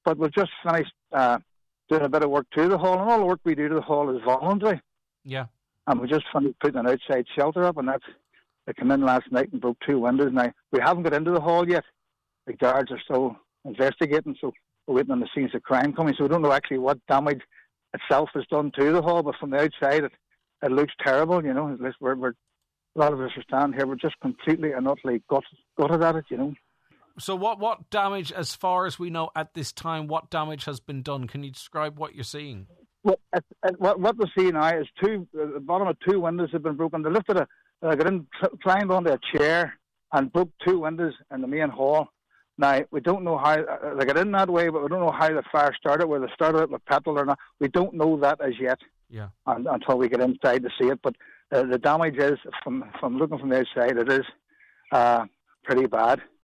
But we've just finished doing a bit of work to the hall, and all the work we do to the hall is voluntary. Yeah. And we just finished putting an outside shelter up, and they came in last night and broke 2 windows. Now, we haven't got into the hall yet. The guards are still investigating, so we're waiting on the scenes of crime coming, so we don't know actually what damage itself has done to the hall, but from the outside it looks terrible, you know. We're a lot of us are standing here, we're just completely and utterly gutted at it, you know. So what damage, as far as we know at this time, what damage has been done? Can you describe what you're seeing? Well, what we see now is the bottom of 2 windows have been broken. They lifted got in, climbed onto a chair and broke 2 windows in the main hall. Now, we don't know how they got in that way, but we don't know how the fire started, whether they started it with petrol or not. We don't know that as yet. Yeah. Until we get inside to see it. But the damage is, from looking from the outside, it is pretty bad.